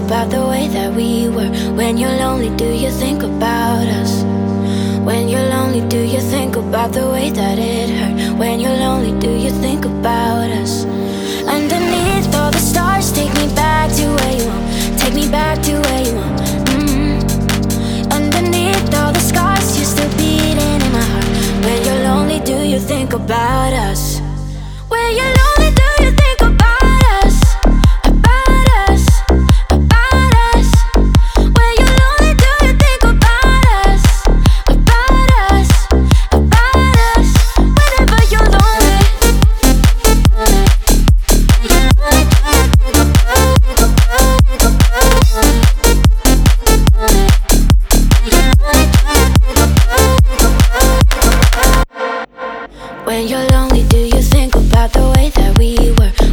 about the way that we were? When you're lonely, do you think about us? When you're lonely, do you think about the way that it hurt? When you're lonely, do you think about us? Underneath all the stars, take me back to where you want. Take me back to where you want. Underneath all the scars, you're still beating in my heart. When you're lonely, do you think about us? When you're lonely, do you think about us? About us, about us. When you're lonely, do you think about us? About us, about us. Whenever you're lonely. When you're lonely, do you think about the way that we were?